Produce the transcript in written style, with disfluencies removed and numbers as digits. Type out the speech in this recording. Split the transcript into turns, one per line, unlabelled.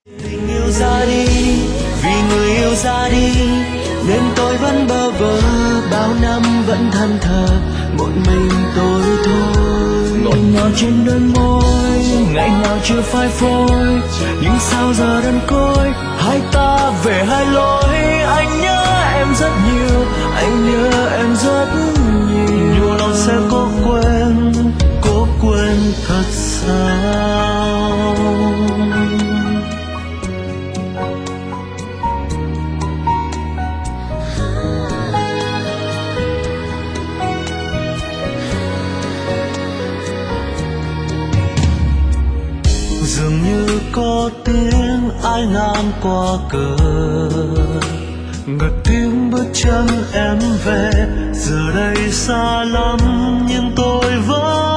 Tình yêu ra đi, vì người yêu ra đi, nên tôi vẫn bơ vơ, bao năm vẫn than thở, một mình tôi thôi. Ngọt ngào trên đôi môi, ngày nào chưa phai phôi, nhưng sao giờ đơn côi, hai ta về hai lối. Anh nhớ em rất nhiều, anh nhớ em rất nhiều, nhiều lòng sẽ cố quên thật sao. Dường như có tiếng ai ngang qua cửa, ngật tiếng bước chân em về. Giờ đây xa lắm nhưng tôi vẫn